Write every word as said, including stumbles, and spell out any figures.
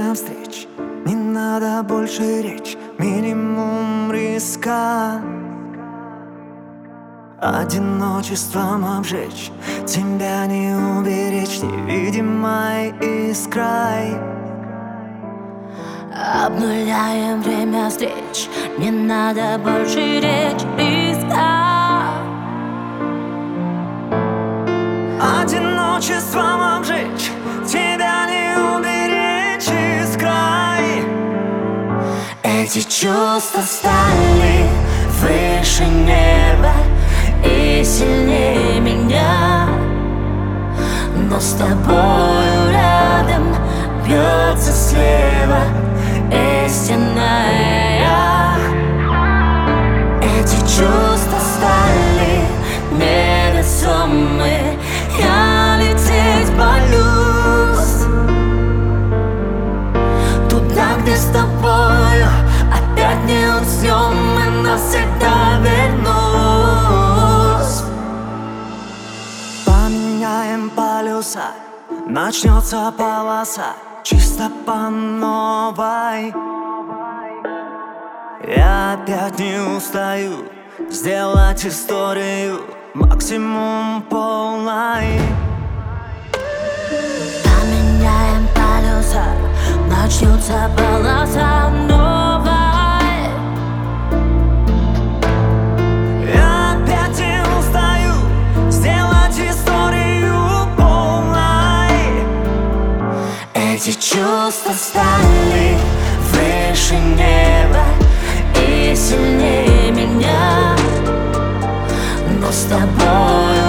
время встреч. Не надо больше речь, минимум риска. Одиночеством обжечь, тебя не уберечь невидимой искрой. Обнуляем время встреч, не надо больше речь, риска. Одиночеством обжечь, тебя не уберечь искрой. Эти чувства стали выше неба и сильнее меня, но с тобою рядом бьется слева истинная я. Эти чувства стали невесомы, я лететь боюсь туда, где с тобою опять не уснем и навсегда вернусь. Поменяем полюса, начнется полоса чисто по новой. Я опять не устаю сделать историю максимум полной. Поменяем полюса, начнется полоса новой. Я опять не устаю сделать историю полной. Эти чувства стали выше неба и сильнее меня, но с тобою